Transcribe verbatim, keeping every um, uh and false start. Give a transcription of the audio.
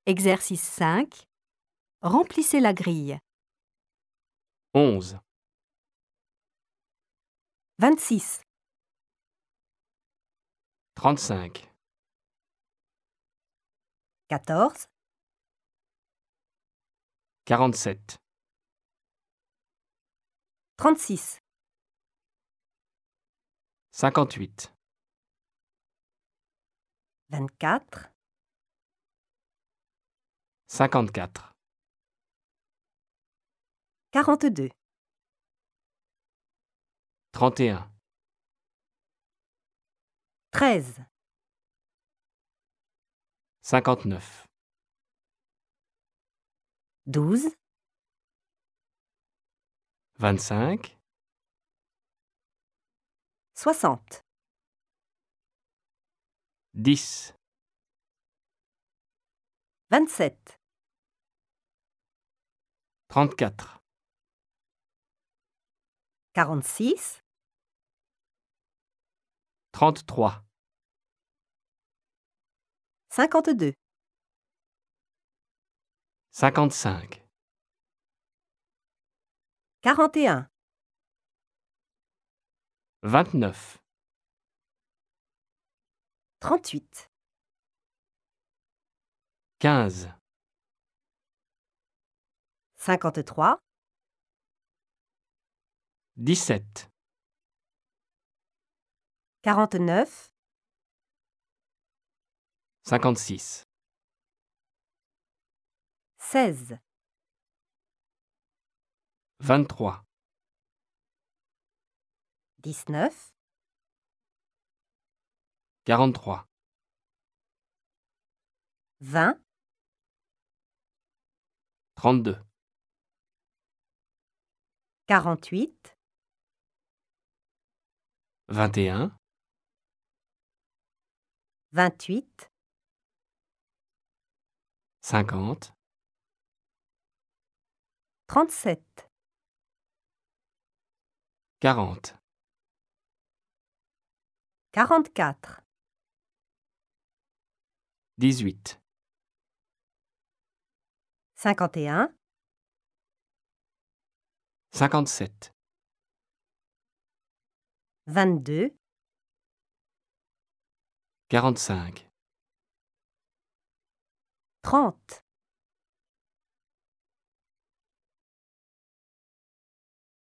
Exercice cinq. Remplissez la grille. onze, vingt-six, trente-cinq, quatorze, quarante-sept, trente-six, cinquante-huit, vingt-quatre, cinquante-quatre, quarante-deux, trente et un, treize, cinquante-neuf, douze, vingt-cinq, soixante, dix, vingt-sept, trente-quatre, quarante-six, trente-trois, cinquante-deux, cinquante-cinq, quarante et un, vingt-neuf, trente-huit, quinze, cinquante-trois, dix-sept, quarante-neuf, cinquante-six, seize, vingt-trois, dix-neuf, quarante-trois, vingt, trente-deux, quarante-huit, vingt et un, vingt-huit, cinquante, trente-sept, quarante, quarante-quatre, dix-huit, cinquante et un, cinquante-sept, vingt-deux, quarante-cinq, trente.